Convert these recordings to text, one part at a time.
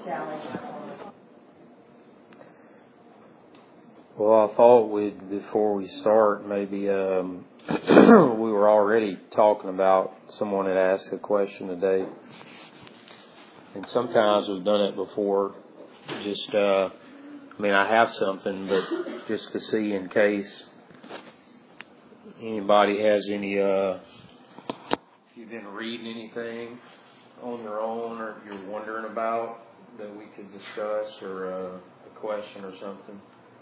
Well, I thought before we start, maybe we were already talking about someone had asked a question today. And sometimes we've done it before. Just, I have something, but just to see in case anybody has any, if you've been reading anything on your own or if you're wondering about that we could discuss, or a question or something.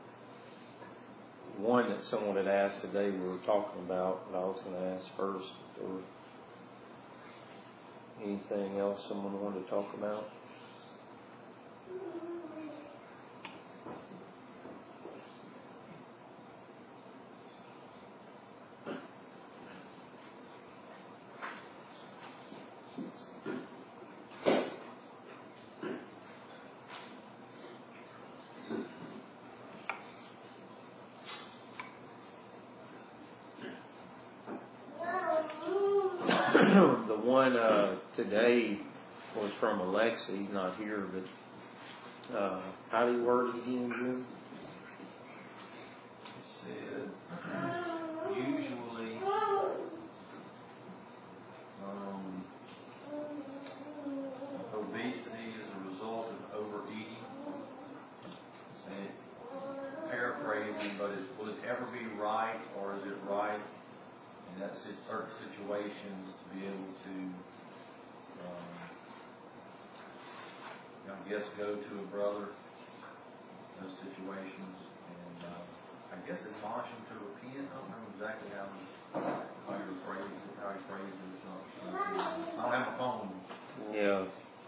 One that someone had asked today we were talking about, but I was going to ask first, or anything else someone wanted to talk about? The one today was from Alexa. He's not here, but how do you word it again, Jim? Said usually obesity is a result of overeating. And paraphrasing, but will it ever be right, or is it right in that certain situations to be able to, go to a brother in those situations and I guess admonish him to repent. I don't know exactly how you phrased it, how he phrased it. I don't have a phone. Yeah.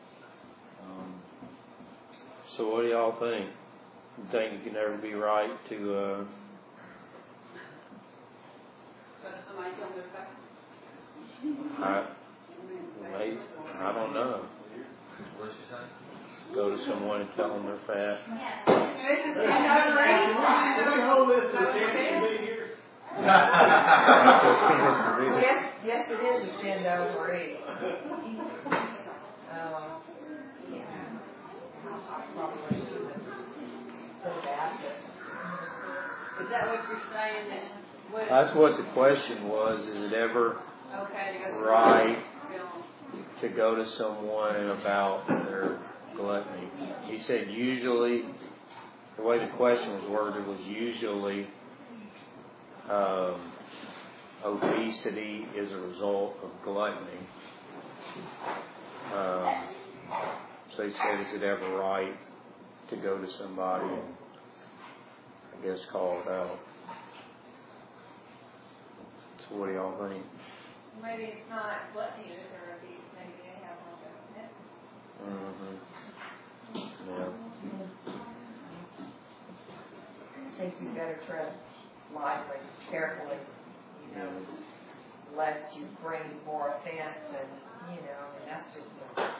So what do y'all think? You think it can never be right to somebody tell their fact? I don't know. What did she say? Go to someone and tell them they're fat. Yes, it is a sin to overeat. Is that what you're saying? That's what the question was. Is it ever right to go to someone about their gluttony? He said usually, the way the question was worded was usually obesity is a result of gluttony. So he said, is it ever right to go to somebody and, I guess, call it out? So what do y'all think? Maybe it's not gluttony that they're obese. Maybe they have a little bit of it. Yeah. I think you better tread lightly, carefully, lest you bring more offense, and that's just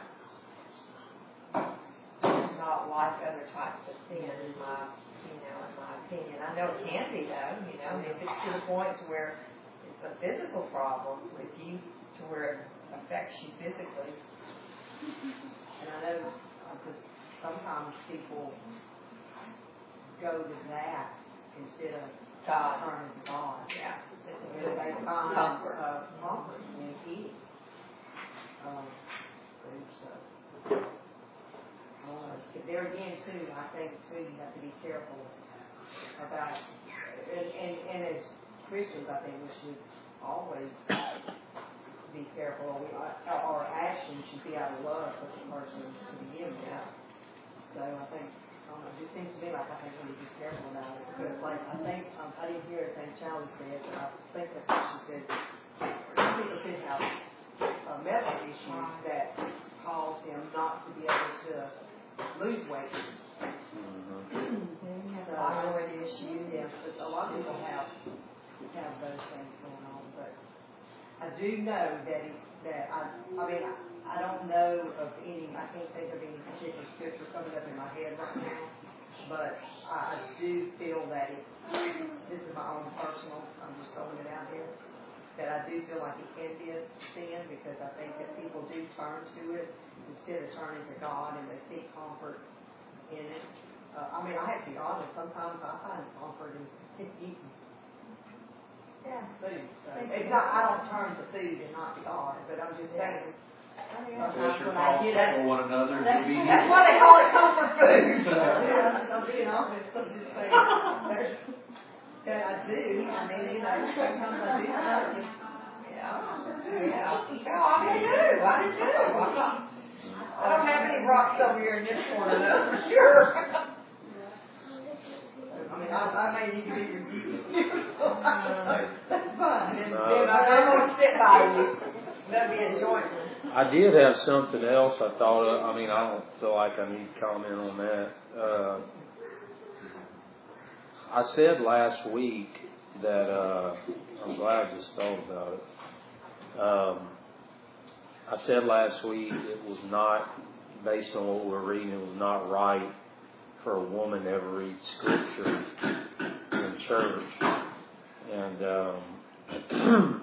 not like other types of sin in my opinion. I know it can be though, if it's to the point to where it's a physical problem with you, to where it affects you physically. And I know because sometimes people go to that instead of God, turning to God. Yeah. They find comfort in eating. There again, too, I think, too, you have to be careful about, and as Christians, I think we should always be careful. Our actions should be out of love for the person to begin with. So I think, it just seems to me like I think we need to be careful about it. Because, I think, I didn't hear everything Charlie said, but I think that's what she said. Some people could have medical issues that cause them not to be able to lose weight. Thyroid issue, but a lot of people have those things going on. But I do know that I don't know of any. I can't think of any particular scripture coming up in my head right now. But I do feel that this is my own personal. I'm just throwing it out there. That I do feel like it can be a sin, because I think that people do turn to it instead of turning turn to God and they seek comfort in it. I mean, I have to be honest, sometimes I find comfort in eating. Yeah, food. So it's not, I don't turn to food and not to God, but I'm just saying. Confess your faults for one another. That's why they call it comfort food. Yeah, I'm being honest. I'm just saying. That I do. I mean, you know, sometimes I do. Yeah. I do too. I don't have any rocks over here in this corner, though, for sure. I mean, I may need to be rebuked. That's fine. And I'm going to sit by you. That'd be enjoyable. I did have something else I thought of. I mean, I don't feel like I need to comment on that. I said last week that, I'm glad I just thought about it. I said last week it was not, based on what we're reading, it was not right for a woman to ever read Scripture in church. And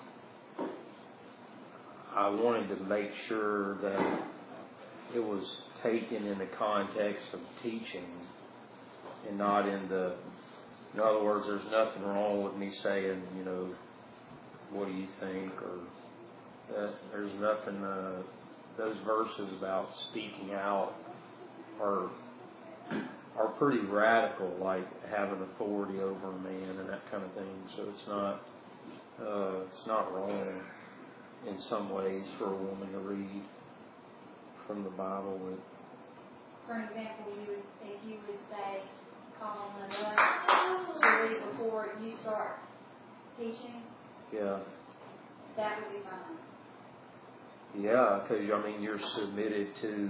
I wanted to make sure that it was taken in the context of teaching and not in other words, there's nothing wrong with me saying, you know, what do you think? Or there's nothing, those verses about speaking out are pretty radical, like having authority over a man and that kind of thing. So it's not wrong in some ways for a woman to read from the Bible. For an example, if you would say, call one of us to read before you start teaching, Yeah. that would be fine. Yeah, because I mean you're submitted to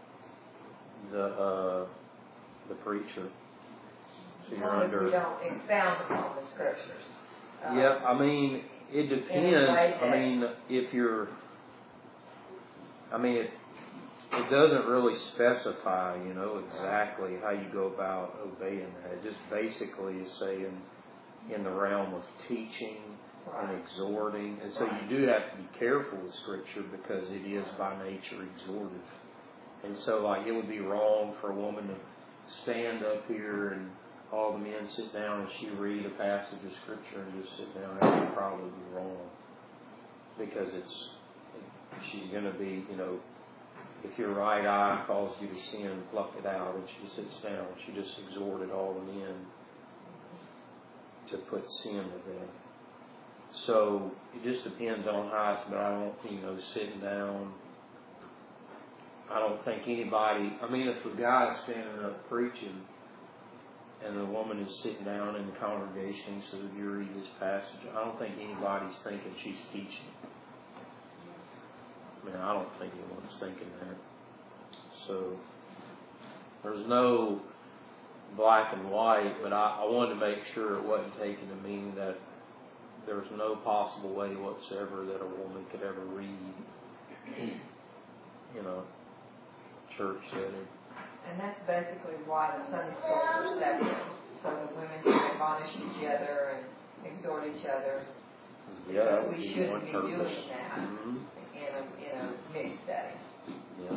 the preacher. So As you're long as under. we don't expound upon the scriptures. Yeah, I mean it depends. I mean if you're. I mean it doesn't really specify, you know, exactly how you go about obeying that. It just basically is saying in the realm of teaching and exhorting. And so you do have to be careful with Scripture because it is by nature exhortive. And so like it would be wrong for a woman to stand up here and all the men sit down and she read a passage of Scripture and just sit down. That would probably be wrong. Because she's going to be, you know, if your right eye calls you to sin, pluck it out. And she sits down. She just exhorted all the men to put sin to death. So it just depends on how it's, but I don't, you know, sitting down. I don't think anybody, I mean, if a guy is standing up preaching and the woman is sitting down in the congregation, so if you read this passage, I don't think anybody's thinking she's teaching. I mean, I don't think anyone's thinking that. So there's no black and white, but I wanted to make sure it wasn't taken to mean that there's no possible way whatsoever that a woman could ever read, you know, church setting. And that's basically why the Sunday schools are set in, so that women can admonish each other and exhort each other. Yeah, we shouldn't be doing that mm-hmm. in a mixed setting. Yeah.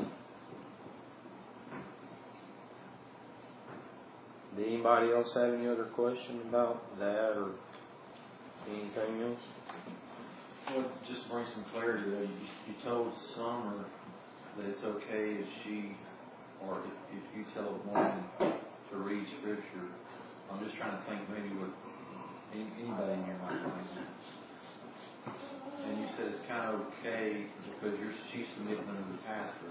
Did anybody else have any other question about that or anything else? Well, just to bring some clarity there, you told Summer that it's okay if she, or if you tell a woman to read Scripture. I'm just trying to think maybe what anybody in here might think. And you said it's kind of okay because she's submitting under the pastor.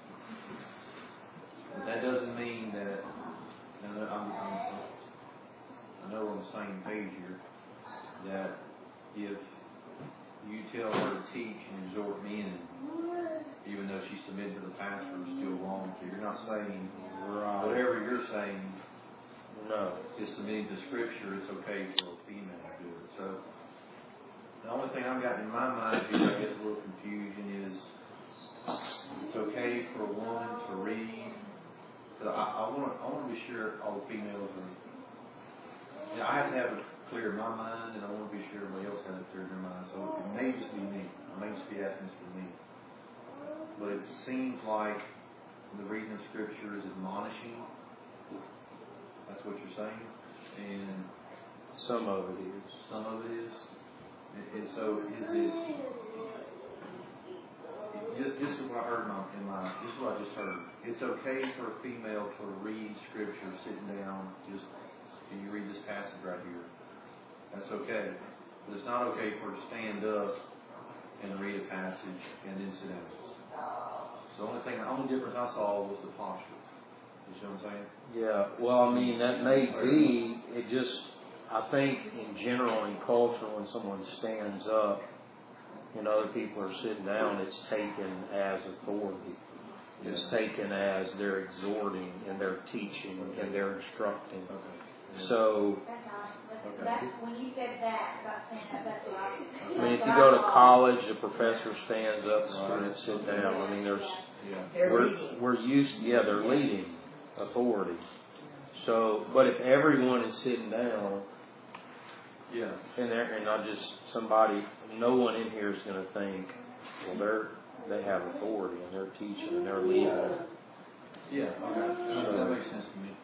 But that doesn't mean that, and I know we're on the same page here, that if you tell her to teach and exhort men, even though she's submitted to the pastor, it's still wrong. So you're not saying, whatever you're saying, no, is submitting to Scripture, it's okay for a female to do it. So the only thing I've got in my mind here, I guess a little confusion, is it's okay for a woman to read. But I want to be sure all the females are. You know, I have to have it clear in my mind, and I want to be sure everybody else has it clear in their mind. So it may just be me. I may just be asking this for me. But it seems like the reading of Scripture is admonishing. That's what you're saying? And some of it is. some of it is? And so is it, this is what I heard this is what I just heard. It's okay for a female to read Scripture sitting down, just, can you read this passage right here? That's okay. But it's not okay for her to stand up and read a passage and then sit down. So the only difference I saw was the posture. You see what I'm saying? Yeah, well, I mean, that may be, I think in general, in culture, when someone stands up and other people are sitting down, it's taken as authority. It's taken as they're exhorting and they're teaching and they're instructing. Okay. So, That's when you said that, about saying that, that's what I I mean, if you go to college, the professor stands up, students sit down. I mean, we're used, they're leading authority. So, but if everyone is sitting down, and not just no one in here is going to think, well, they have authority and they're teaching and they're leading. Yeah, okay. That makes sense to me.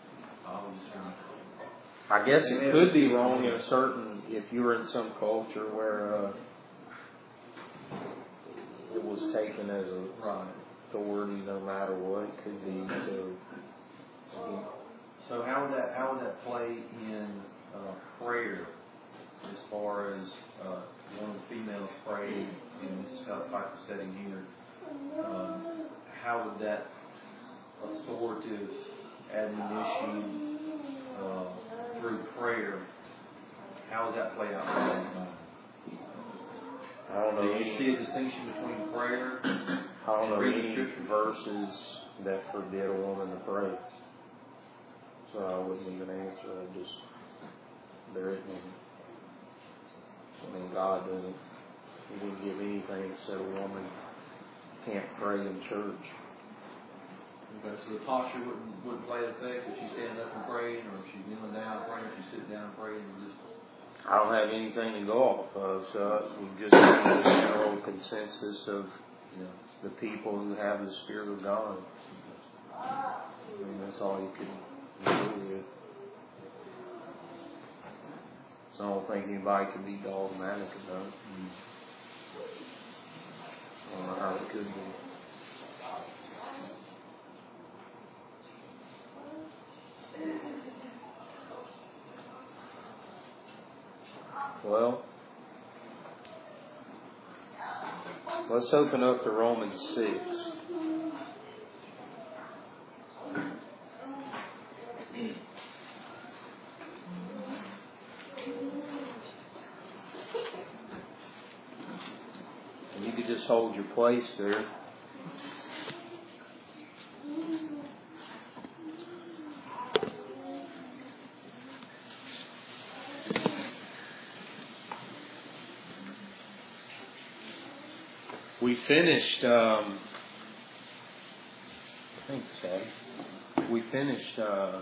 I guess it could be wrong in if you were in some culture where it was taken as a authority no matter what. It could be. So how would that play in prayer, as far as one of the females praying in this type of setting here? How would that authoritative admonition through prayer, how does that play out? I don't know. Do you see a distinction between prayer? I don't know any verses that forbid a woman to pray. So I wouldn't even answer. There isn't any. I mean, God He didn't give anything that said a woman can't pray in church. Okay, so the posture wouldn't play the effect if she's standing up and praying, or if she's kneeling down and praying, or she's sitting down and praying, or just... I don't have anything to go off of, so we just have a general consensus of the people who have the Spirit of God. I mean, that's all you can do with. So I don't think anybody can be dogmatic about it. I don't know how it could be. Well, let's open up to Romans 6. And you could just hold your place there. We finished, we finished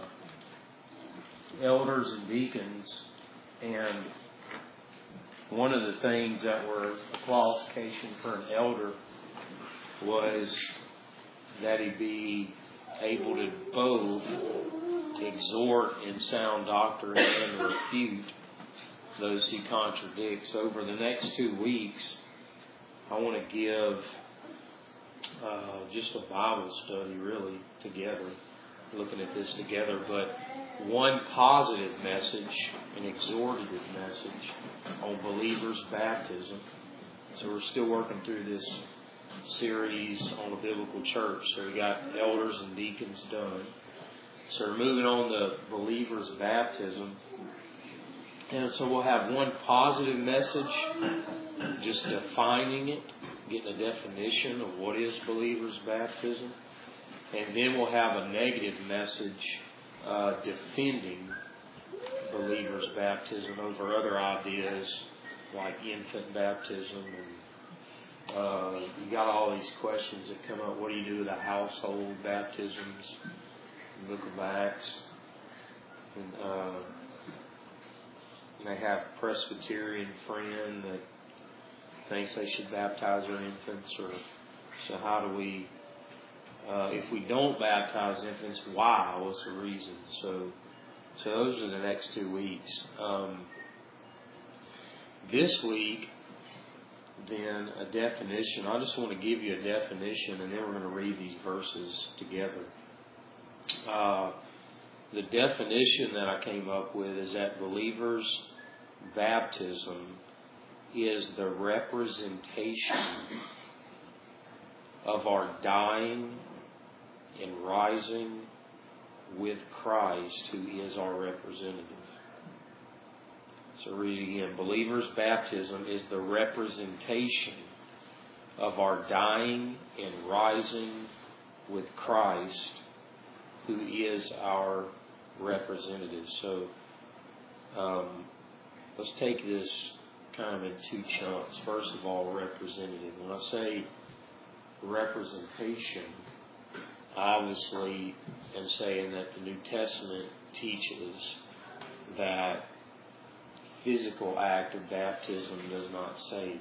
elders and deacons, and one of the things that were a qualification for an elder was that he be able to both exhort in sound doctrine and refute those he contradicts. Over the next 2 weeks, I want to give just a Bible study, really, together, looking at this together, but one positive message, an exhortative message on believers' baptism. So we're still working through this series on a biblical church. So we got elders and deacons done. So we're moving on to believers' baptism. And so we'll have one positive message, just defining it, getting a definition of what is believers' baptism. And then we'll have a negative message defending believers' baptism over other ideas like infant baptism. And you got all these questions that come up. What do you do with the household baptisms? The Book of Acts. And they have a Presbyterian friend that thinks they should baptize their infants, or so how do we If we don't baptize infants, why? What's the reason? So those are the next 2 weeks. This week, then, a definition. I just want to give you a definition, and then we're going to read these verses together. The definition that I came up with is that believers' baptism is the representation of our dying and rising with Christ, who is our representative. So read it again. Believers' baptism is the representation of our dying and rising with Christ, who is our representative. So let's take this kind of in 2 chunks. First of all, representative. When I say representation, I obviously am saying that the New Testament teaches that physical act of baptism does not save.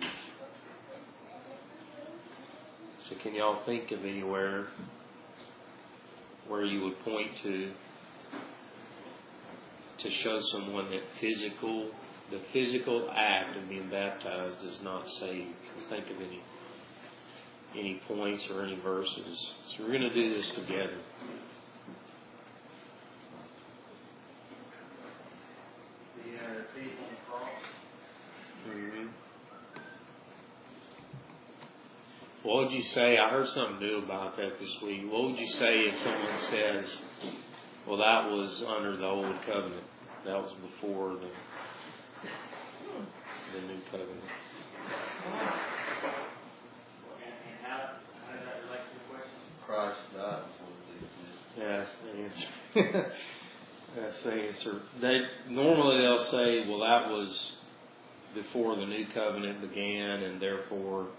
So can y'all think of anywhere where you would point to show someone that the physical act of being baptized does not save? Think of any points or any verses. So we're going to do this together. The thief on the cross. Mm-hmm. What would you say? I heard something new about that this week. What would you say if someone says, well, that was under the old covenant? That was before the new covenant. And how does that relate to the question? Christ died before the thief. Yeah, that's the answer. That's the answer. Normally they'll say, well, that was before the new covenant began, and therefore,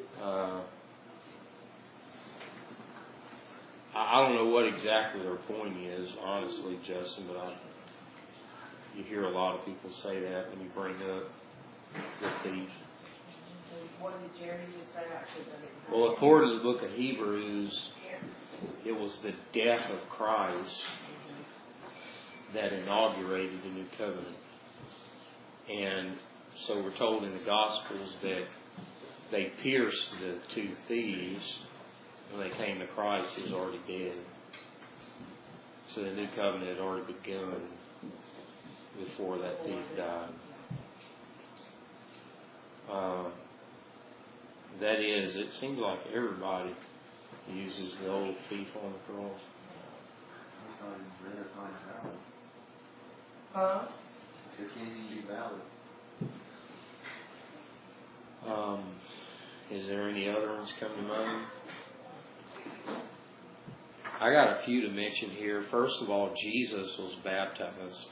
I don't know what exactly their point is, honestly, Justin, but you hear a lot of people say that when you bring up the thief. What did Jerry just say? Well, according to the book of Hebrews, it was the death of Christ that inaugurated the new covenant. And so we're told in the Gospels that they pierced the 2 thieves. When they came to Christ, he was already dead. So the new covenant had already begun before that thief died. That is, it seems like everybody uses the old thief on the cross. That's not even real. It's not even valid. Huh? It can't even be valid. Is there any other ones come to mind? I got a few to mention here. First of all, Jesus was baptized.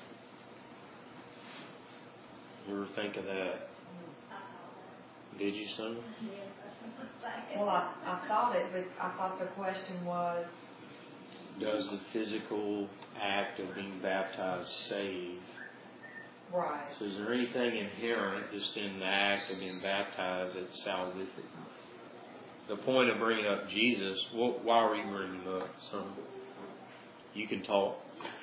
You ever think of that? Did you, son? Well, I thought it, but I thought the question was, Does the physical act of being baptized save? right. So is there anything inherent just in the act of being baptized that's salvific? The point of bringing up Jesus, why were you bringing him up, son? You can talk.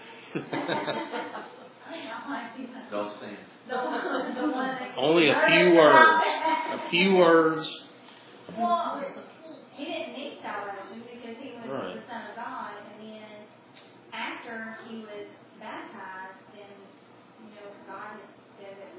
Don't stand. Only a few words. A few words. Well, he didn't need salvation because he was Right. the Son of God, and then after he was baptized, then God had said that.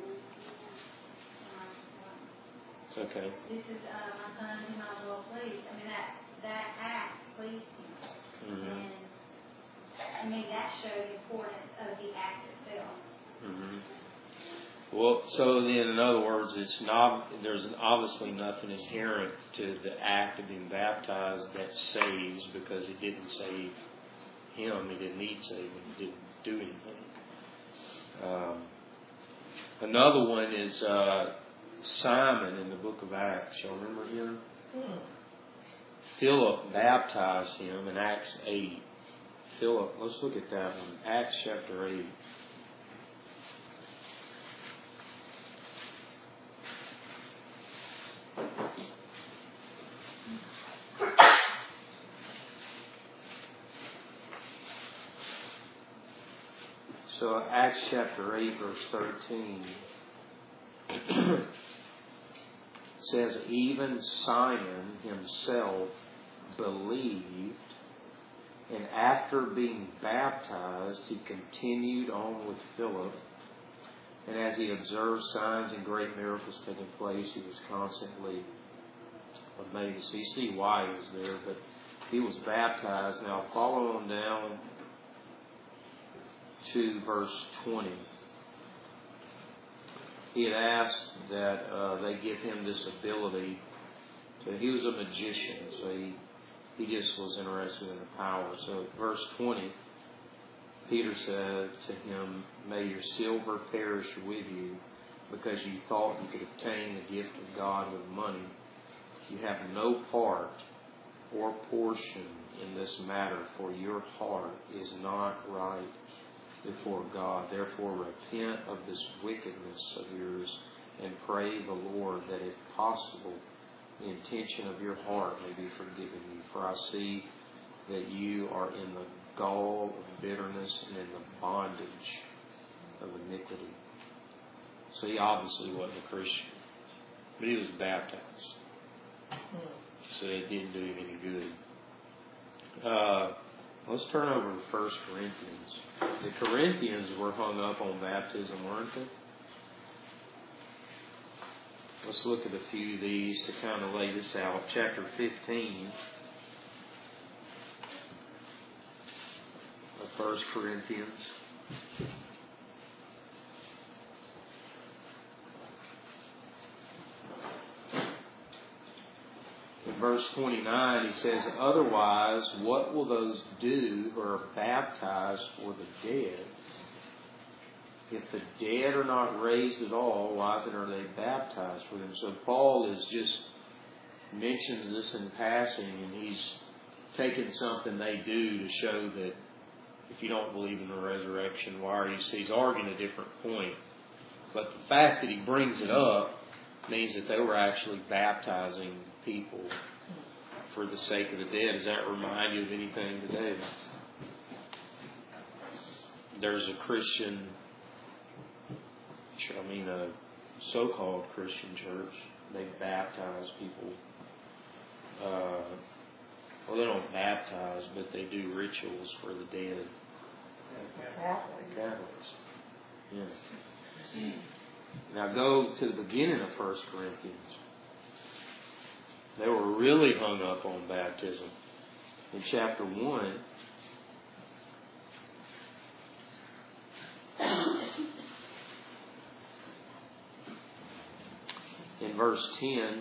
It's okay. This is my son whom I will please. I mean, that act pleased him. Mm-hmm. And, I mean, that showed the importance of the act itself. Mm-hmm. Well, so then, in other words, there's obviously nothing inherent to the act of being baptized that saves, because it didn't save him. He didn't need saving. He didn't do anything. Another one is Simon in the book of Acts. Y'all remember him? Philip baptized him in Acts 8. Philip, let's look at that one. Acts chapter 8. So Acts chapter 8, verse 13 says, even Simon himself believed, and after being baptized, he continued on with Philip. And as he observed signs and great miracles taking place, he was constantly amazed. So you see why he was there, but he was baptized. Now follow on down to verse 20. He had asked that they give him this ability. He was a magician, so he just was interested in the power. So verse 20, Peter said to him, may your silver perish with you, because you thought you could obtain the gift of God with money. You have no part or portion in this matter, for your heart is not right before God. Therefore repent of this wickedness of yours, and pray the Lord that if possible the intention of your heart may be forgiven you. For I see that you are in the gall of bitterness and in the bondage of iniquity. So he obviously wasn't a Christian, but he was baptized. So it didn't do him any good. Let's turn over to 1 Corinthians. The Corinthians were hung up on baptism, weren't they? Let's look at a few of these to kind of lay this out. Chapter 15 of 1 Corinthians. In verse 29, he says, otherwise, what will those do who are baptized for the dead? If the dead are not raised at all, why then are they baptized for them? So Paul is just mentions this in passing, and he's taken something they do to show that if you don't believe in the resurrection, why are you? So he's arguing a different point. But the fact that he brings it up means that they were actually baptizing people for the sake of the dead. Does that remind you of anything today? There's a Christian, a so-called Christian church. They baptize people. Well, they don't baptize, but they do rituals for the dead. Catholics. Yeah. Now go to the beginning of 1 Corinthians. They were really hung up on baptism. In chapter 1, in verse 10,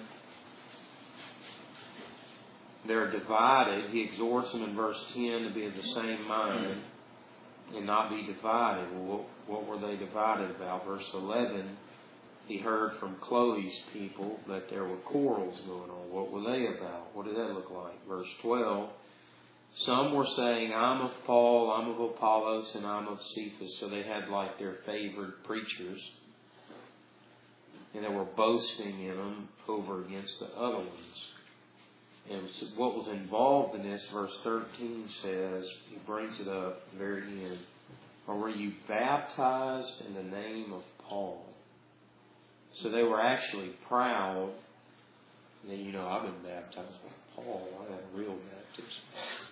they're divided. He exhorts them in verse 10 to be of the same mind and not be divided. Well, what were they divided about? Verse 11, he heard from Chloe's people that there were quarrels going on. What were they about? What did that look like? Verse 12, some were saying, I'm of Paul, I'm of Apollos, and I'm of Cephas. So they had like their favored preachers. And they were boasting in them over against the other ones. And what was involved in this, verse 13 says, he brings it up at the very end, or were you baptized in the name of Paul? So they were actually proud that, I've been baptized by Paul. I had a real baptism.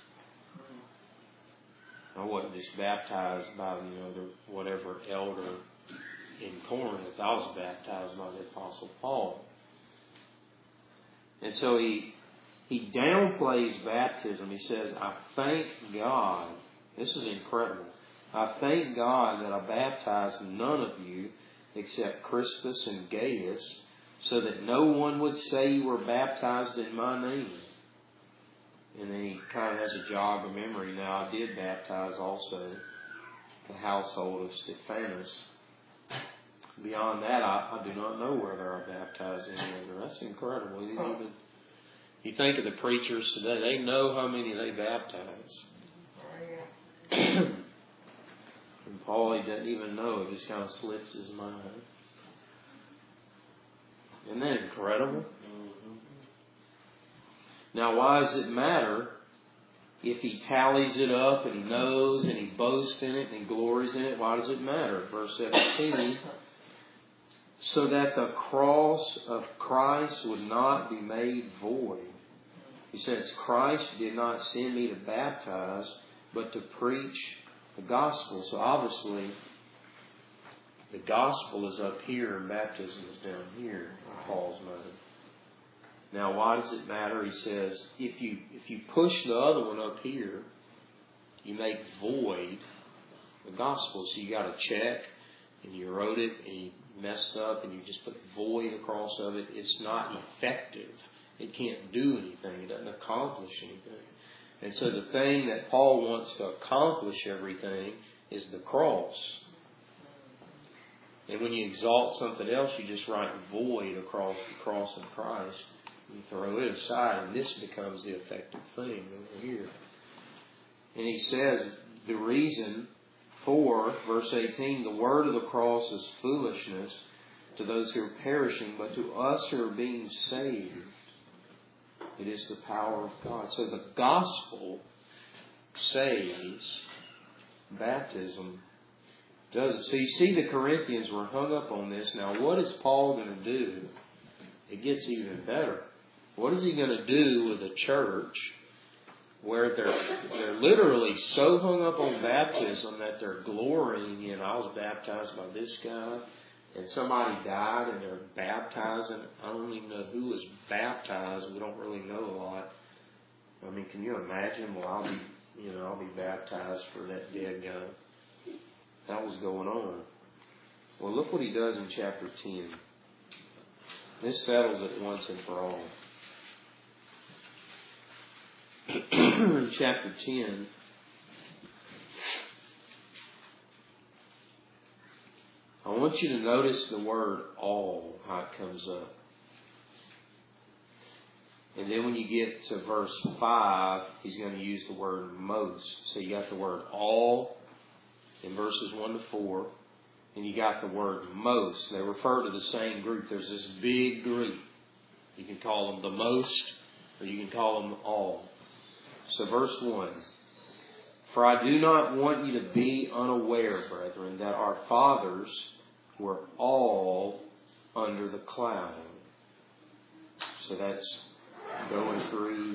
I wasn't just baptized by, the whatever elder in Corinth. I was baptized by the Apostle Paul. And so he downplays baptism. He says, I thank God. This is incredible. I thank God that I baptized none of you except Crispus and Gaius, so that no one would say you were baptized in my name. And then he kind of has a jog of memory. Now, I did baptize also the household of Stephanus. Beyond that, I do not know whether I baptized any other. That's incredible. You think of the preachers today, they know how many they baptize. And Paul, he doesn't even know. It just kind of slips his mind. Isn't that incredible? Mm-hmm. Now, why does it matter if he tallies it up and he knows and he boasts in it and he glories in it, why does it matter? Verse 17, so that the cross of Christ would not be made void. He says, Christ did not send me to baptize, but to preach the gospel. So obviously, the gospel is up here and baptism is down here, in Paul's mind. Now, why does it matter? He says, if you push the other one up here, you make void the gospel. So you got a check, and you wrote it, and you messed up, and you just put void across of it. It's not effective. It can't do anything. It doesn't accomplish anything. And so the thing that Paul wants to accomplish everything is the cross. And when you exalt something else, you just write void across the cross of Christ. You throw it aside, and this becomes the effective thing over here. And he says the reason for, verse 18, the word of the cross is foolishness to those who are perishing, but to us who are being saved, it is the power of God. So the gospel saves, baptism doesn't. So you see the Corinthians were hung up on this. Now what is Paul going to do? It gets even better. What is he going to do with a church where they're literally so hung up on baptism that they're glorying in, I was baptized by this guy, and somebody died and they're baptizing. I don't even know who was baptized. We don't really know a lot. I mean, can you imagine? Well, I'll be baptized for that dead guy. That was going on. Well, look what he does in chapter 10. This settles it once and for all. In chapter 10, I want you to notice the word all, how it comes up. And then when you get to verse 5, he's going to use the word most. So you got the word all in verses 1 to 4. And you got the word most. They refer to the same group. There's this big group. You can call them the most, or you can call them all. So verse 1. For I do not want you to be unaware, brethren, that our fathers were all under the cloud. So that's going through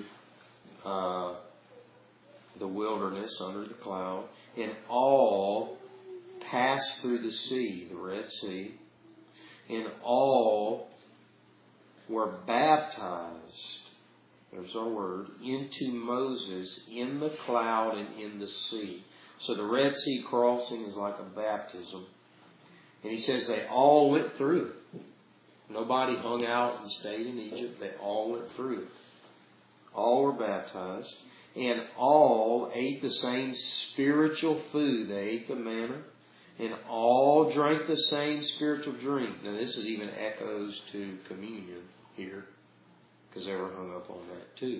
the wilderness under the cloud. And all passed through the sea, the Red Sea. And all were baptized, there's our word, into Moses in the cloud and in the sea. So the Red Sea crossing is like a baptism. And he says they all went through it. Nobody hung out and stayed in Egypt. They all went through it. All were baptized. And all ate the same spiritual food. They ate the manna. And all drank the same spiritual drink. Now this is even echoes to communion here, because they were hung up on that too.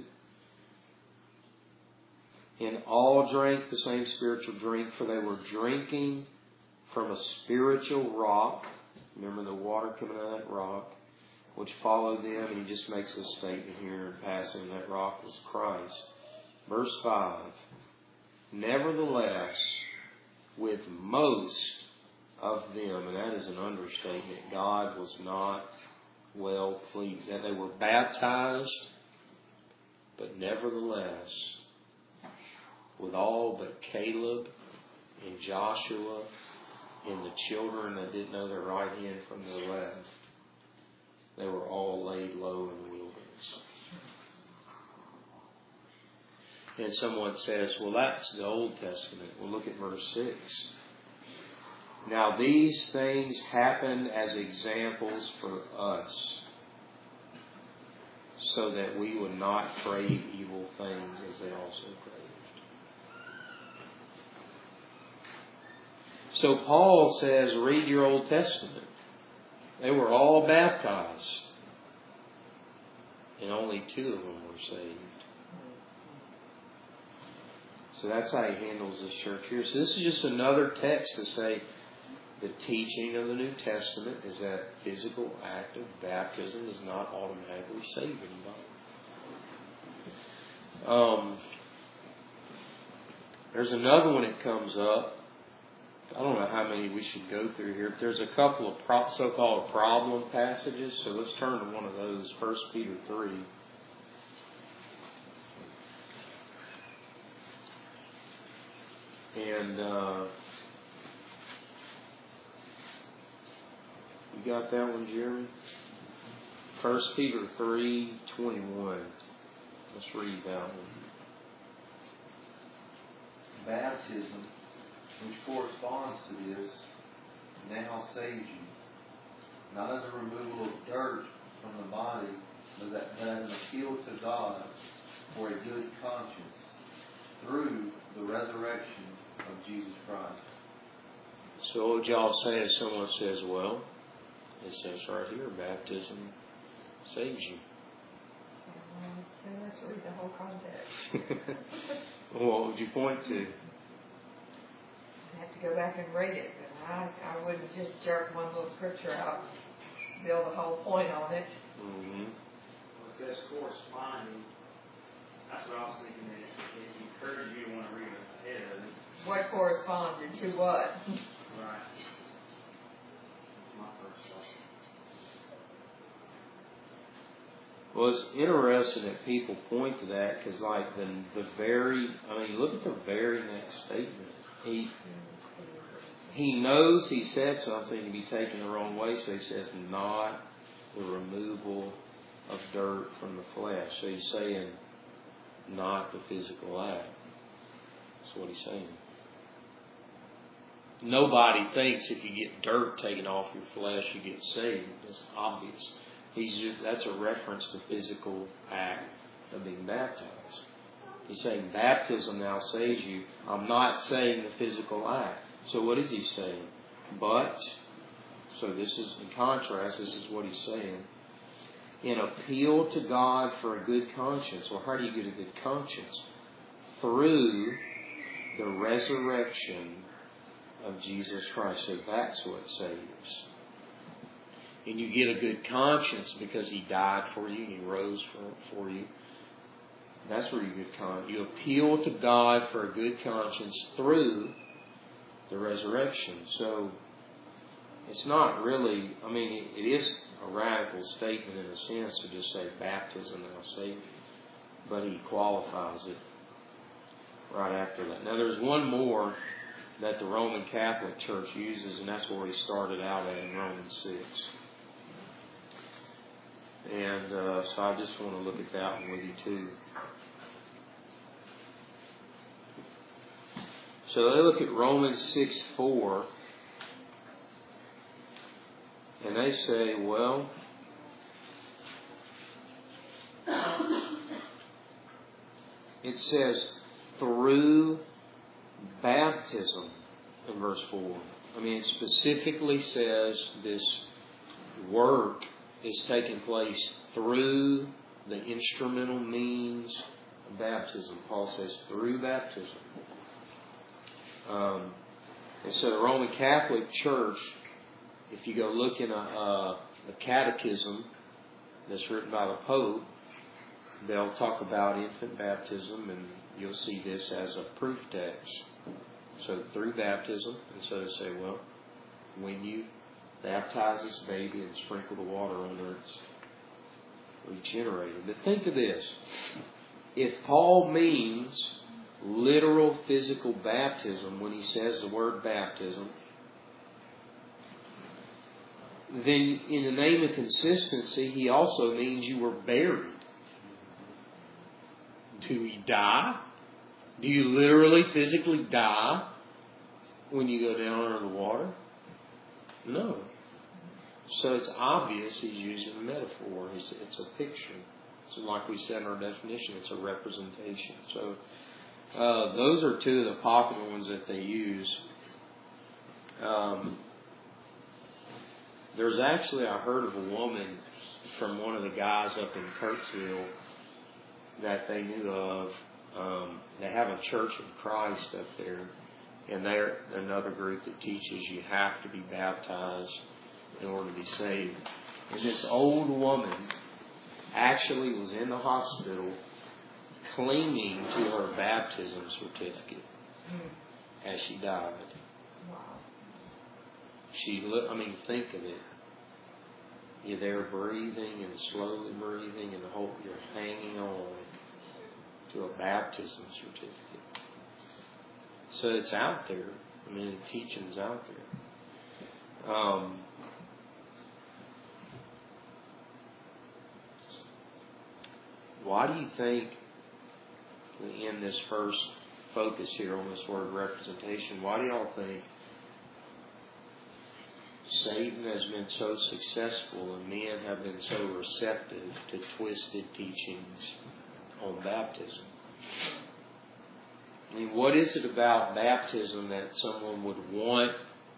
And all drank the same spiritual drink, for they were drinking from a spiritual rock. Remember the water coming out of that rock, which followed them. And he just makes a statement here in passing. That rock was Christ. Verse 5. Nevertheless, with most of them, and that is an understatement, God was not well pleased. That they were baptized, but nevertheless, with all but Caleb and Joshua and the children that didn't know their right hand from their left, they were all laid low in the wilderness. And someone says, well, that's the Old Testament. Well, look at verse 6. Now these things happened as examples for us, so that we would not crave evil things as they also craved. So Paul says, read your Old Testament. They were all baptized, and only 2 of them were saved. So that's how he handles this church here. So this is just another text to say the teaching of the New Testament is that physical act of baptism does not automatically save anybody. There's another one that comes up. I don't know how many we should go through here, but there's a couple of so-called problem passages. So let's turn to one of those. 1 Peter 3. And you got that one, Jeremy? 1 Peter 3:21. Let's read that one. Baptism, which corresponds to this, now saves you, not as a removal of dirt from the body, but as an appeal to God for a good conscience through the resurrection of Jesus Christ. So what would y'all say if someone says, well, it says right here, baptism saves you? Let's read the whole context. What would you point to? I have to go back and read it, but I wouldn't just jerk one little scripture out, build a whole point on it. Mm-hmm. Well, it says corresponding. That's what I was thinking. Is it encourage you to want to read it ahead of it. What corresponded to what? Right. My first thought. Well, it's interesting that people point to that because, like, look at the very next statement. He knows he said something to be taken the wrong way, so he says, not the removal of dirt from the flesh. So he's saying, not the physical act. That's what he's saying. Nobody thinks if you get dirt taken off your flesh, you get saved. It's obvious. That's a reference to physical act of being baptized. He's saying baptism now saves you. I'm not saying the physical act. So what is he saying? So this is, in contrast, this is what he's saying. An appeal to God for a good conscience. Well, how do you get a good conscience? Through the resurrection of Jesus Christ. So that's what saves. And you get a good conscience because He died for you and He rose for you. That's where you get conscience. You appeal to God for a good conscience through the resurrection. So it's not really, it is a radical statement in a sense to just say baptism now save you. But he qualifies it right after that. Now there's one more that the Roman Catholic Church uses, and that's where he started out at in Romans 6. And so I just want to look at that one with you too. So they look at Romans 6:4, and they say, well, it says through baptism in verse 4. It specifically says this work is taking place through the instrumental means of baptism. Paul says through baptism. And so the Roman Catholic Church, if you go look in a catechism that's written by the Pope, they'll talk about infant baptism, and you'll see this as a proof text. So through baptism, and so they say, well, when you baptize this baby and sprinkle the water under it, it's regenerated. But think of this. If Paul means literal physical baptism when he says the word baptism, then in the name of consistency, he also means you were buried. Do you die? Do you literally, physically die when you go down under the water? No. So it's obvious he's using a metaphor. It's a picture. So like we said in our definition, it's a representation. So those are two of the popular ones that they use. There's actually, I heard of a woman from one of the guys up in Kirksville that they knew of. They have a Church of Christ up there, and they're another group that teaches you have to be baptized in order to be saved. And this old woman actually was in the hospital clinging to her baptism certificate. as she died. Wow. Think of it. You're there breathing and slowly breathing, and you're hanging on to a baptism certificate. So it's out there. The teaching's out there. Why do you think, in this first focus here on this word representation, why do y'all think Satan has been so successful and men have been so receptive to twisted teachings on baptism? What is it about baptism that someone would want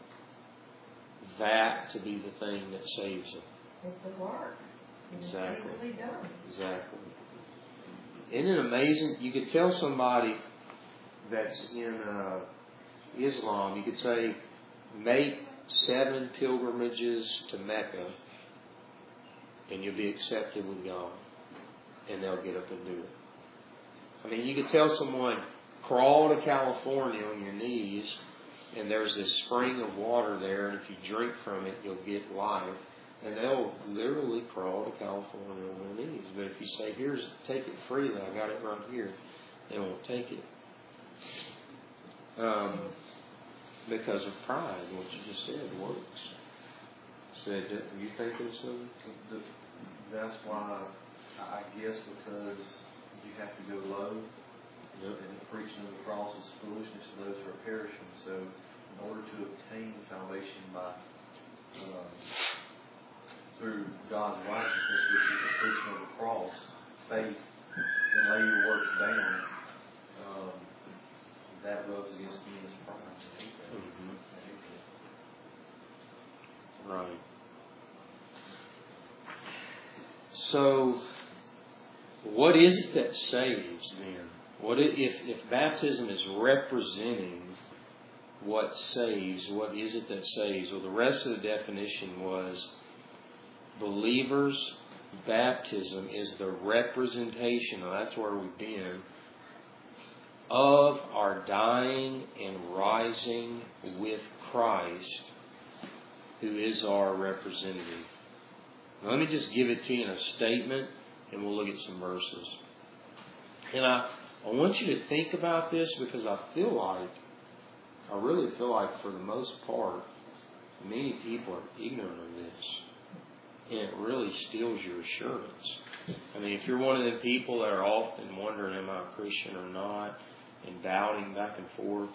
that to be the thing that saves them? It's a lark. Exactly. It's easily done. Exactly. Isn't it amazing? You could tell somebody that's in Islam, you could say, make 7 pilgrimages to Mecca and you'll be accepted with God. And they'll get up and do it. You could tell someone, crawl to California on your knees and there's this spring of water there, and if you drink from it, you'll get life. And they'll literally crawl to California on their knees. But if you say, take it freely, I got it right here, they won't take it. Because of pride, what you just said works. Said, are you thinking something? That's why, I guess, because you have to go low. Yep. And the preaching of the cross is foolishness to those who are perishing. So, in order to obtain salvation by through God's righteousness, which is the preaching of the cross, faith, and lay your works down, that rubs against men's pride. Mm-hmm. Right. So, what is it that saves then? What if baptism is representing what saves? What is it that saves? Well, the rest of the definition was believers' baptism is the representation, and that's where we've been, of our dying and rising with Christ, who is our representative. Now, let me just give it to you in a statement, and we'll look at some verses. And I want you to think about this, because I really feel like for the most part, many people are ignorant of this. And it really steals your assurance. If you're one of the people that are often wondering, am I a Christian or not, and doubting back and forth,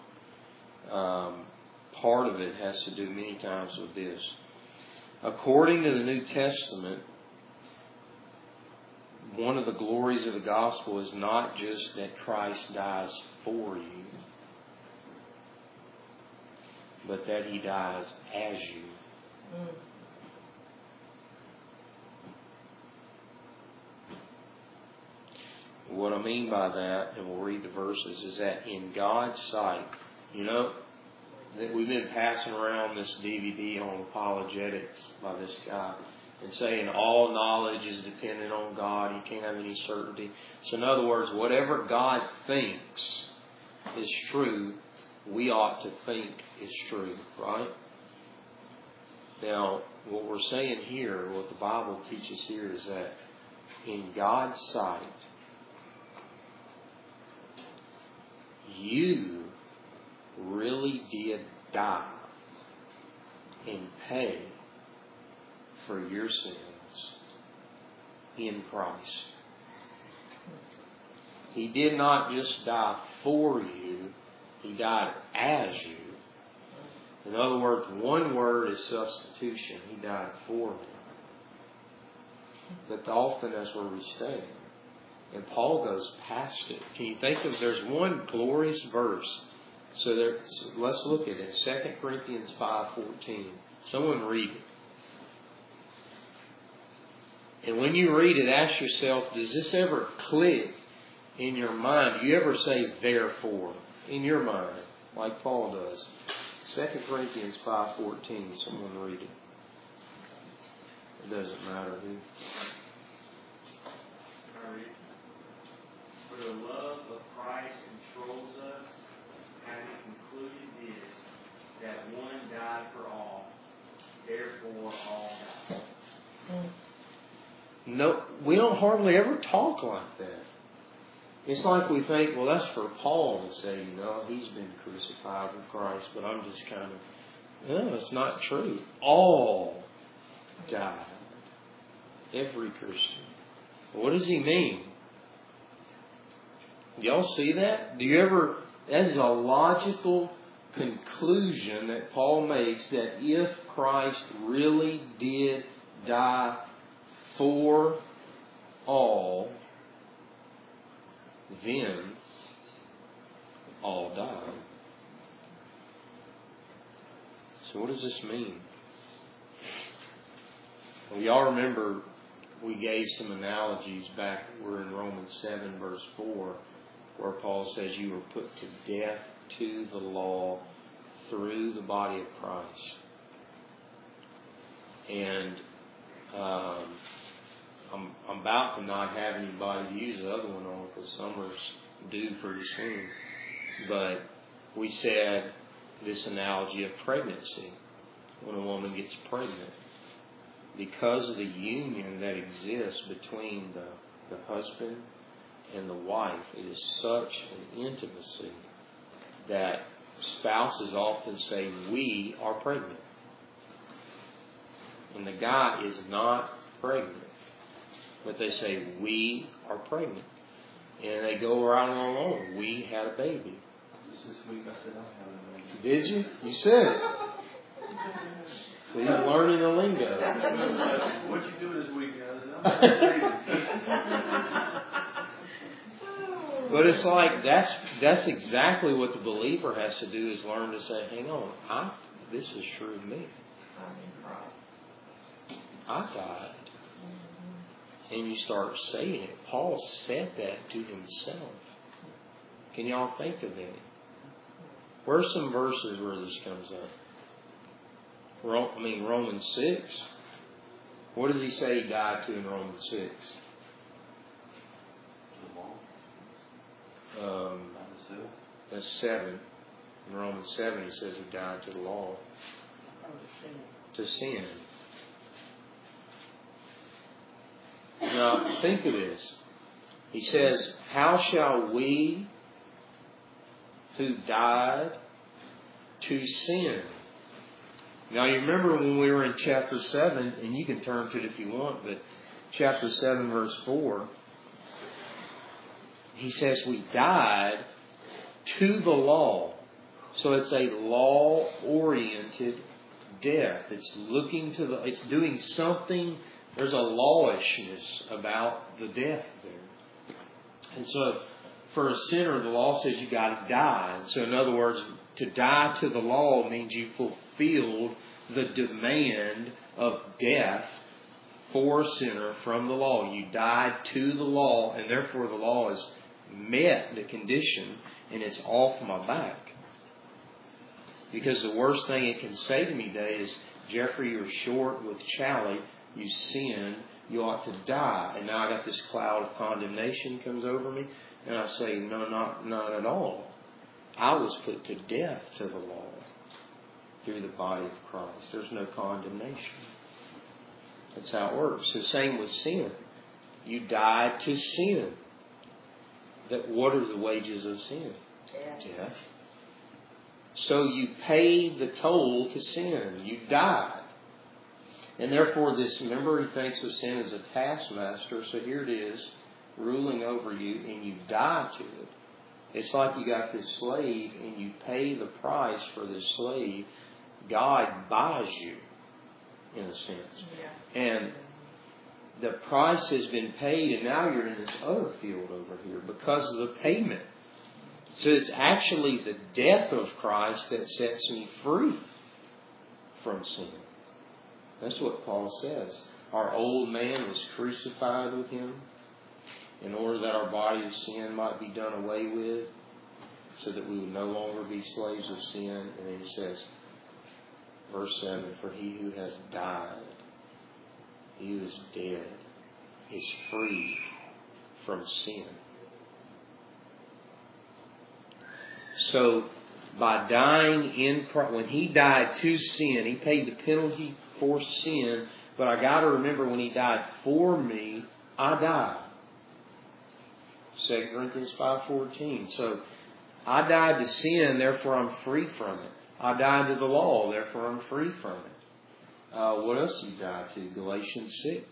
part of it has to do many times with this. According to the New Testament, one of the glories of the gospel is not just that Christ dies for you, but that He dies as you. What I mean by that, and we'll read the verses, is that in God's sight, that we've been passing around this DVD on apologetics by this guy, and saying all knowledge is dependent on God. You can't have any certainty. So in other words, whatever God thinks is true, we ought to think is true, right? Now, what we're saying here, what the Bible teaches here, is that in God's sight, you really did die and pay for your sins in Christ. He did not just die for you, He died as you. In other words, one word is substitution. He died for me. But often that's where we stay. And Paul goes past it. Can you think of, there's one glorious verse. So let's look at it. 2 Corinthians 5:14. Someone read it. And when you read it, ask yourself, does this ever click in your mind? Do you ever say therefore in your mind, like Paul does? 2 Corinthians 5:14. Someone read it. It doesn't matter who. For the love of Christ controls us, having therefore all die. No, we don't hardly ever talk like that. It's like we think, well, that's for Paul to say, he's been crucified with Christ, but I'm just kind of, no, it's not true. All died. Every Christian. What does he mean? Y'all see that? That is a logical conclusion that Paul makes, that if Christ really did die for all, then all died. So what does this mean? Well, y'all remember we gave some analogies back. We're in Romans 7 verse 4, where Paul says you were put to death to the law through the body of Christ. And I'm about to not have anybody to use the other one on because summer's due pretty soon. But we said this analogy of pregnancy. When a woman gets pregnant, because of the union that exists between the husband and the wife, it is such an intimacy that spouses often say, we are pregnant. And the guy is not pregnant. But they say, we are pregnant. And they go right along, we had a baby. This week I said I'm having a baby. Did you? You said it. So he's learning the lingo. What you do this weekend? I said, I'm having a baby. But it's like, that's exactly what the believer has to do, is learn to say, hang on, this is true of me. I died. And you start saying it. Paul said that to himself. Can y'all think of any? Where's some verses where this comes up? Romans 6. What does he say he died to in Romans 6? That's 7. In Romans 7 he says he died to the law. To sin. Now, think of this. He says, how shall we who died to sin? Now, you remember when we were in chapter 7, and you can turn to it if you want, but chapter 7, verse 4, he says we died to the law. So it's a law-oriented death. It's it's doing something. There's a lawishness about the death there. And so for a sinner, the law says you got to die. And so in other words, to die to the law means you fulfilled the demand of death for a sinner from the law. You died to the law, and therefore the law has met the condition, and it's off my back. Because the worst thing it can say to me today is, Jeffrey, you're short with Charlie. You sin, you ought to die. And now I got this cloud of condemnation comes over me. And I say, no, not at all. I was put to death to the law through the body of Christ. There's no condemnation. That's how it works. The same with sin. You died to sin. What are the wages of sin? Death. So you paid the toll to sin. You died. And therefore remember, he thinks of sin as a taskmaster. So here it is, ruling over you, and you die to it. It's like you got this slave, and you pay the price for this slave. God buys you, in a sense. Yeah. And the price has been paid, and now you're in this other field over here because of the payment. So it's actually the death of Christ that sets me free from sin. That's what Paul says. Our old man was crucified with him in order that our body of sin might be done away with, so that we would no longer be slaves of sin. And then he says, verse 7, for he who has died, he who is dead, is free from sin. So, by dying in Christ, when he died to sin, he paid the penalty for sin, but I got to remember when He died for me, I died. 2 Corinthians 5:14. So I died to sin, therefore I'm free from it. I died to the law, therefore I'm free from it. What else did He die to? Galatians 6.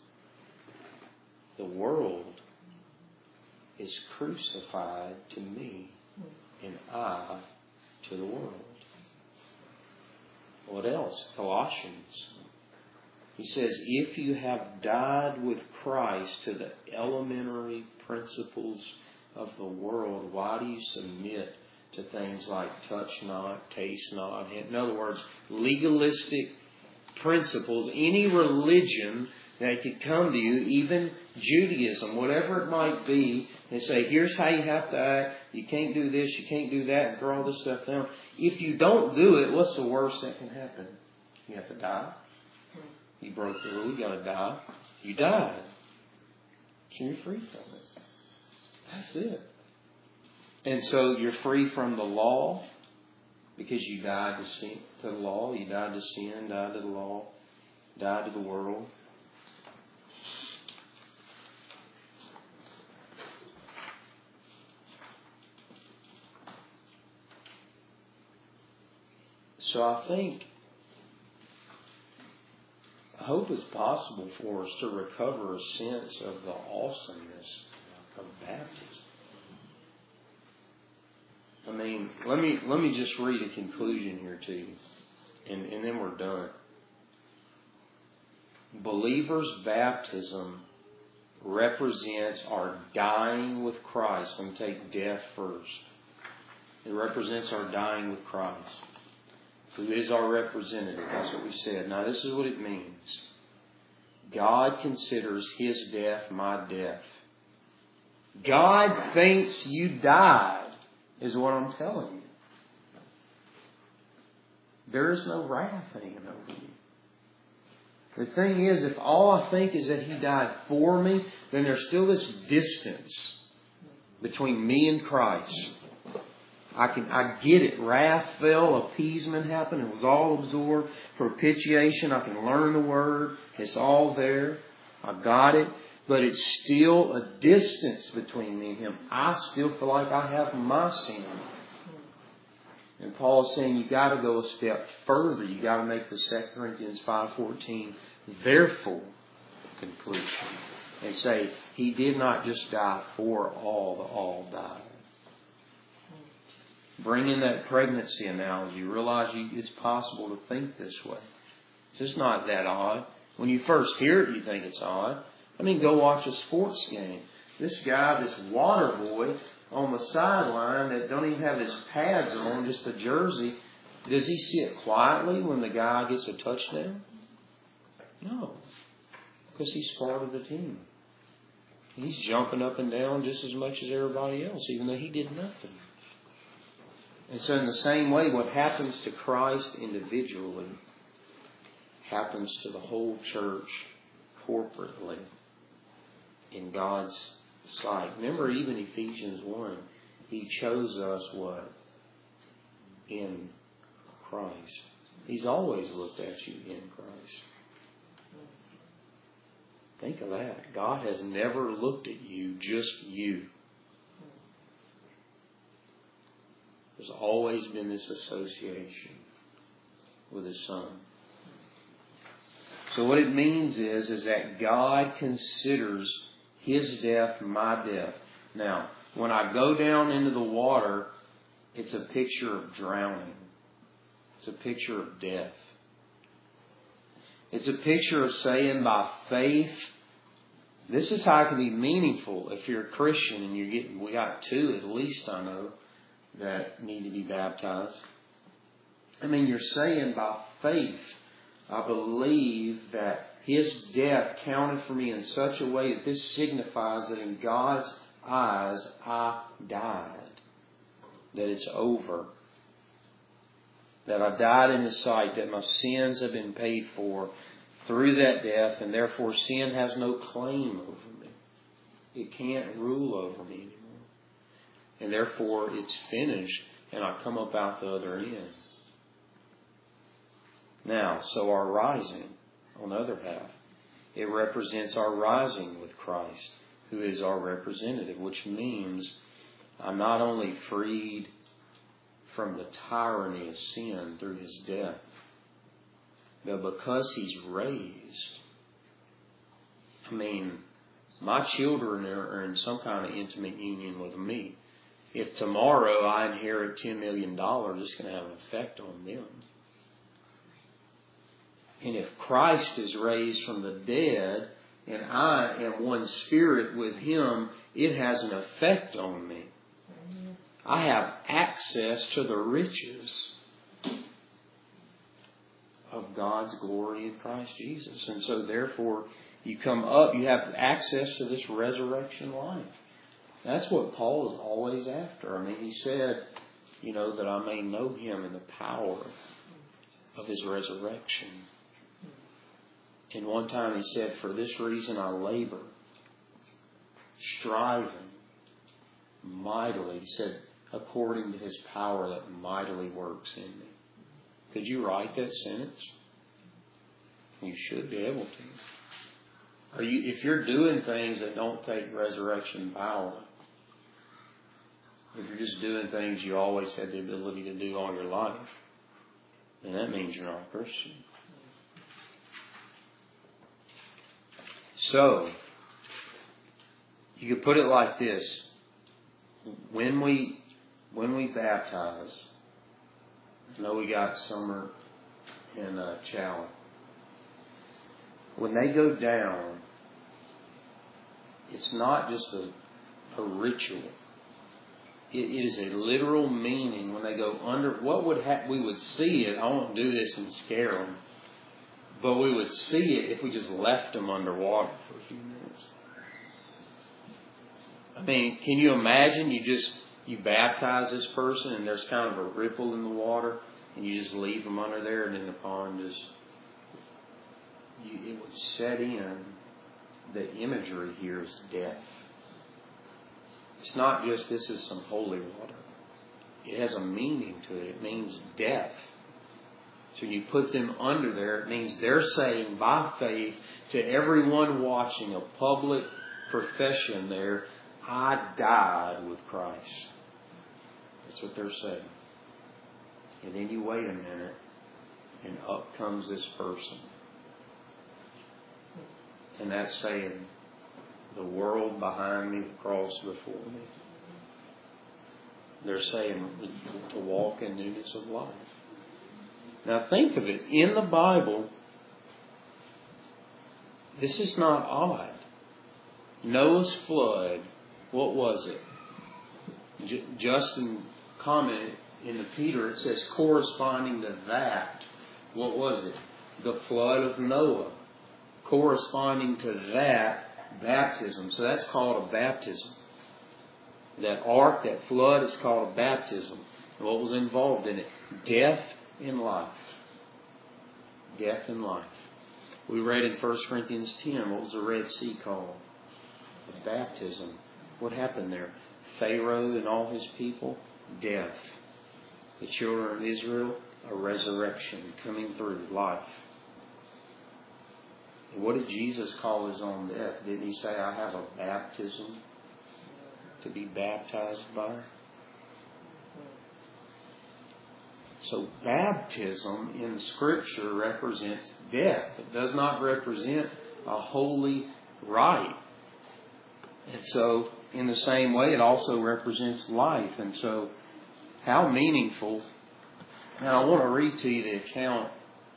The world is crucified to me, and I to the world. What else? Colossians. He says, if you have died with Christ to the elementary principles of the world, why do you submit to things like touch not, taste not? In other words, legalistic principles. Any religion that could come to you, even Judaism, whatever it might be, and say, here's how you have to act. You can't do this, you can't do that, and throw all this stuff down. If you don't do it, what's the worst that can happen? You have to die. You broke the rule, you got to die. You died. So you're free from it. That's it. And so you're free from the law because you died to sin, to the law. You died to sin, died to the law, died to the world. So I hope it's possible for us to recover a sense of the awesomeness of baptism. I mean, let me just read a conclusion here to you, and then we're done. Believers' baptism represents our dying with Christ. Let me take death first. It represents our dying with Christ, who is our representative. That's what we said. Now, this is what it means. God considers His death my death. God thinks you died, is what I'm telling you. There is no wrath hanging over you. The thing is, if all I think is that He died for me, then there's still this distance between me and Christ. I get it. Wrath fell, appeasement happened, it was all absorbed. Propitiation, I can learn the Word. It's all there. I got it. But it's still a distance between me and Him. I still feel like I have my sin. And Paul's saying you got to go a step further. You got to make the 2 Corinthians 5:14 therefore conclusion. And say He did not just die for all, the all died. Bring in that pregnancy analogy. Realize it's possible to think this way. It's just not that odd. When you first hear it, you think it's odd. I mean, go watch a sports game. This guy, this water boy on the sideline that don't even have his pads on, just a jersey, does he sit quietly when the guy gets a touchdown? No. Because he's part of the team. He's jumping up and down just as much as everybody else, even though he did nothing. And so in the same way, what happens to Christ individually happens to the whole church corporately in God's sight. Remember, even Ephesians 1, He chose us what? In Christ. He's always looked at you in Christ. Think of that. God has never looked at you, just you. There's always been this association with His Son. So what it means is that God considers His death my death. Now, when I go down into the water, it's a picture of drowning. It's a picture of death. It's a picture of saying by faith, this is how it can be meaningful if you're a Christian and we got two at least I know that need to be baptized. I mean, you're saying by faith, I believe that His death counted for me in such a way that this signifies that in God's eyes, I died. That it's over. That I died in His sight. That my sins have been paid for through that death. And therefore sin has no claim over me. It can't rule over me anymore. And therefore it's finished. And I come up out the other end. Now, so our rising, on the other half, it represents our rising with Christ, who is our representative, which means I'm not only freed from the tyranny of sin through His death, but because He's raised, I mean, my children are in some kind of intimate union with me. If tomorrow I inherit $10 million, it's going to have an effect on them. And if Christ is raised from the dead, and I am one spirit with Him, it has an effect on me. I have access to the riches of God's glory in Christ Jesus. And so therefore, you come up, you have access to this resurrection life. That's what Paul is always after. I mean, he said, that I may know Him in the power of His resurrection. And one time he said, for this reason I labor, striving mightily. He said, according to His power that mightily works in me. Could you write that sentence? You should be able to. If you're doing things that don't take resurrection power, if you're just doing things you always had the ability to do all your life, then that means you're not a Christian. So, you could put it like this. When we baptize, I know we got Summer and Chow. When they go down, it's not just a ritual. It is a literal meaning when they go under. What would we would see it. I won't do this and scare them. But we would see it if we just left them underwater for a few minutes. I mean, can you imagine you baptize this person and there's kind of a ripple in the water and you just leave them under there and then the pond it would set in. The imagery here is death. It's not just this is some holy water. It has a meaning to it. It means death. So when you put them under there, it means they're saying by faith to everyone watching a public profession there, I died with Christ. That's what they're saying. And then you wait a minute, and up comes this person. And that's saying, the world behind me, the cross before me. They're saying to walk in newness of life. Now think of it. In the Bible, this is not odd. Noah's flood, what was it? Justin commented in the Peter, it says corresponding to that. What was it? The flood of Noah. Corresponding to that, baptism. So that's called a baptism. That ark, that flood is called a baptism. And what was involved in it? Death in life. Death in life. We read in 1 Corinthians 10, what was the Red Sea called? A baptism. What happened there? Pharaoh and all his people, death. The children of Israel, a resurrection coming through life. And what did Jesus call His own death? Didn't He say, I have a baptism to be baptized by? So baptism in Scripture represents death. It does not represent a holy rite. And so, in the same way, it also represents life. And so, how meaningful. Now, I want to read to you the account.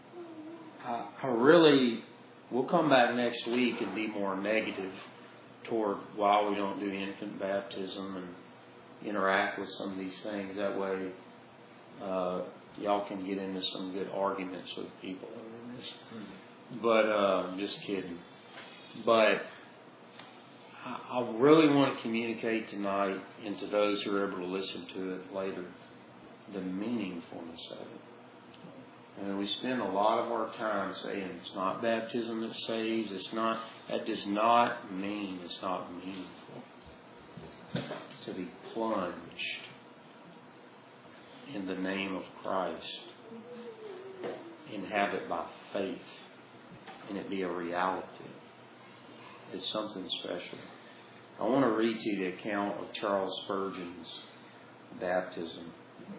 We'll come back next week and be more negative toward why we don't do infant baptism and interact with some of these things. That way, y'all can get into some good arguments with people over this. But, just kidding. But, I really want to communicate tonight, and to those who are able to listen to it later, the meaningfulness of it. And we spend a lot of our time saying it's not baptism that saves. That does not mean it's not meaningful. To be plunged in the name of Christ. and have it by faith and it be a reality. It's something special. I want to read to you the account of Charles Spurgeon's baptism.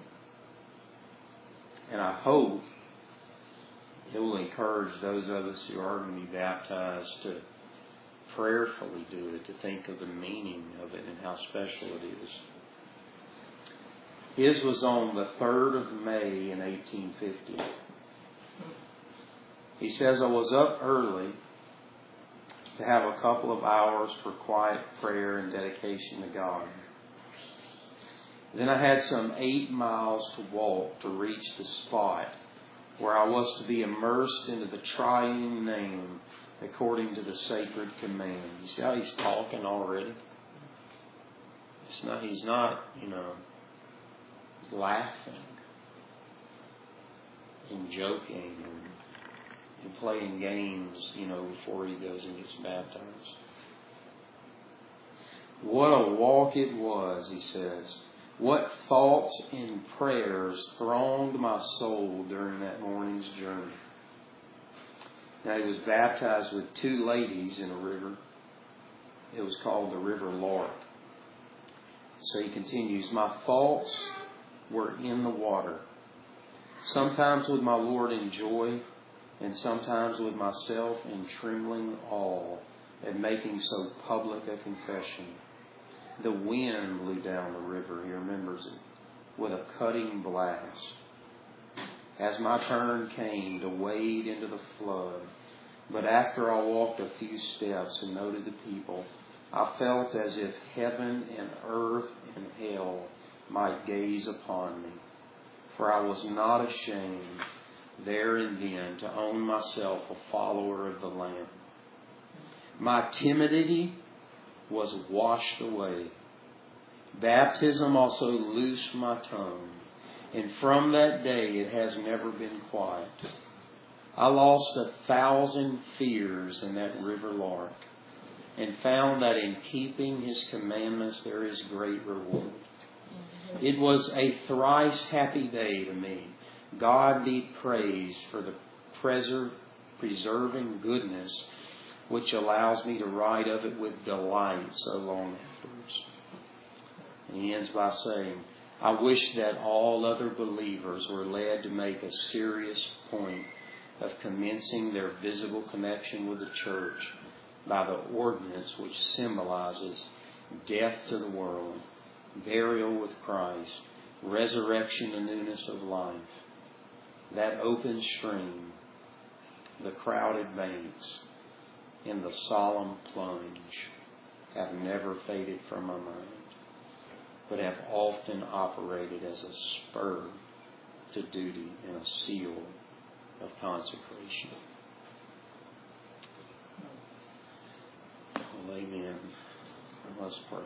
And I hope it will encourage those of us who are going to be baptized to prayerfully do it, to think of the meaning of it and how special it is. His was on the 3rd of May in 1850. He says, I was up early to have a couple of hours for quiet prayer and dedication to God. Then I had some 8 miles to walk to reach the spot where I was to be immersed into the triune name according to the sacred command. You see how he's talking already? He's not, laughing and joking and playing games, before he goes and gets baptized. What a walk it was, he says. What thoughts and prayers thronged my soul during that morning's journey. Now, he was baptized with 2 ladies in a river. It was called the River Lark. So he continues, my thoughts were in the water, sometimes with my Lord in joy, and sometimes with myself in trembling awe at making so public a confession. The wind blew down the river, he remembers it, with a cutting blast. As my turn came to wade into the flood, but after I walked a few steps and noted the people, I felt as if heaven and earth and hell might gaze upon me. For I was not ashamed there and then to own myself a follower of the Lamb. My timidity was washed away. Baptism also loosed my tongue, and from that day it has never been quiet. I lost 1,000 fears in that River Lark, and found that in keeping His commandments there is great reward. It was a thrice happy day to me. God be praised for the preserving goodness which allows me to write of it with delight so long afterwards. And he ends by saying, I wish that all other believers were led to make a serious point of commencing their visible connection with the church by the ordinance which symbolizes death to the world, burial with Christ, resurrection and newness of life. That open stream, the crowded banks, and the solemn plunge have never faded from my mind, but have often operated as a spur to duty and a seal of consecration. Well, amen. Let's pray.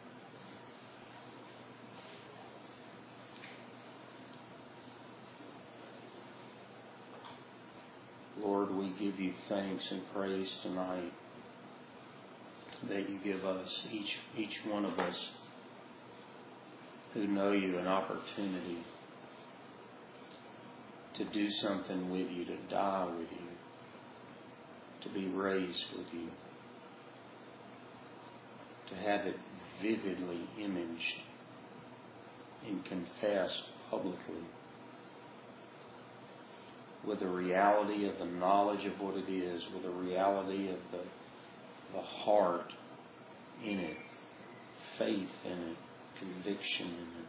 Lord, we give you thanks and praise tonight that you give us, each one of us who know you, an opportunity to do something with you, to die with you, to be raised with you, to have it vividly imaged and confessed publicly with the reality of the knowledge of what it is, with the reality of the heart in it, faith in it, conviction in it.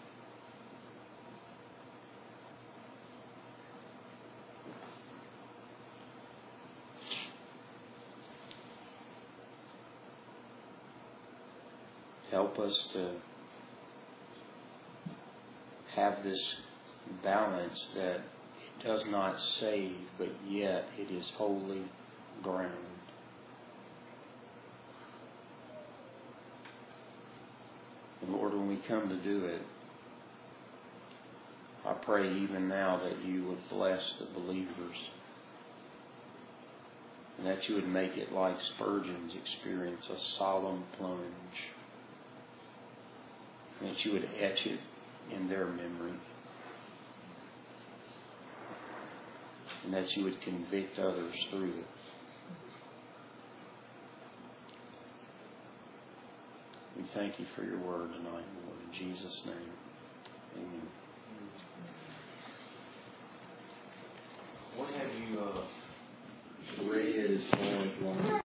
Help us to have this balance that it does not save, but yet it is holy ground. And Lord, when we come to do it, I pray even now that you would bless the believers and that you would make it like Spurgeon's experience, a solemn plunge. And that you would etch it in their memory. and that you would convict others through it. We thank you for your word tonight, Lord. In Jesus' name, amen. What have you read as far as